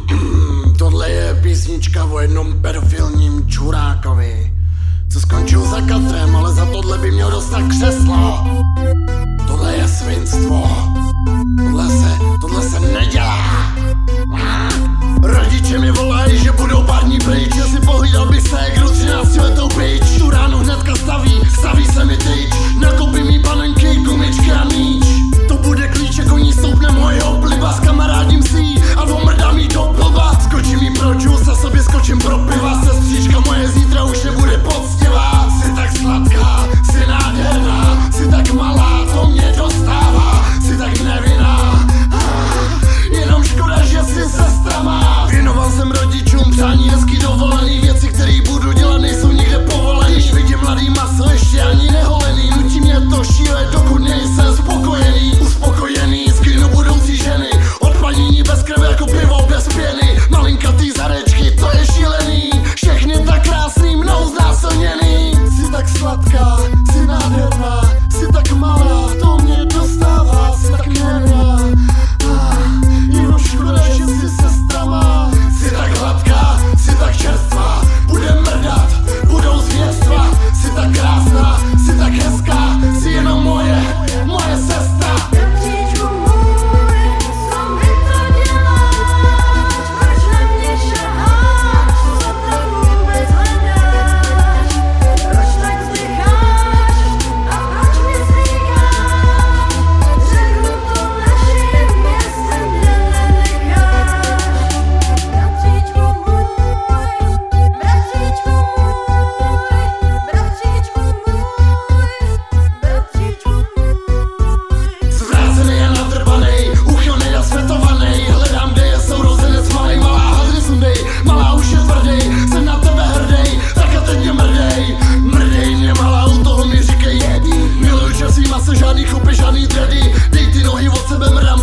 Tohle je písnička o jednom pedofilním čurákovi, co skončil za katrem, ale za tohle by měl dostat křeslo. Tohle je svinstvo. Tohle se nedělá. Rodiče mi volají, že budou pár dní pryč, že si pohlídal bych ségru 13letou bič. Tu ránu hnedka staví se mi tyč. Nakoupí mi panenky, gumičky a míč. To bude klíče, koní stoupne moje obliba. S kamarádím si a omrdám jí do blba. Skočím jí pro džus a sobě skočím pro piva. Sestříčka moje zítra už nebude poctivá. Jsi tak sladká, jsi nádherná, jsi tak malá, to mě dostává. Jsi tak nevinná, jenom škoda, že jsi sestra má. Věnoval jsem rodičům přání, hezký dovolený. Věci, který budu dělat, nejsou nikde povolený. Když vidím mladý maso, ještě ani neholený. Nutí mě to šílet, dokud nejsem spokojený. Uspokojený, skrynu budoucí ženy. Odpanění bez krve jako pivo bez pěny. Malinkatý zadečky, to je šílený. Všechny tak krásný, mnou znásilněný. Jsi tak sladká, jsi nádherná, jsi tak malá, to mě dostává. Jsi tak nevinná, jenom škoda, že jsi sestra má. Jsi tak hladká, jsi tak čerstvá, budem mrdat, budou zvěrstva. Jsi tak krásná, jsi tak hezká, jsi jenom moje sestra. Bratříčku můj, co mi to děláš? Proč na mě šaháš? Co tam vůbec hledáš? Proč tak vzdycháš? A proč mi říkáš? Řeknu to našim městem, mě nenecháš. Bratříčku můj, bratříčku můj, bratříčku můj, bratříčku můj. Zvrácený a nadrbanej, úchylnej a světovanej. Hledám, kde je sourozenec malej, malá hadry sundej. Malá už je tvrdej, jsem na tebe hrdej, tak a teď mě mrdej. Mrdej mě malá, u toho mi říkej jedi. Miluju čerstvý maso, žádný chupy, žádný dredy. Dej ty nohy od sebe, mrdám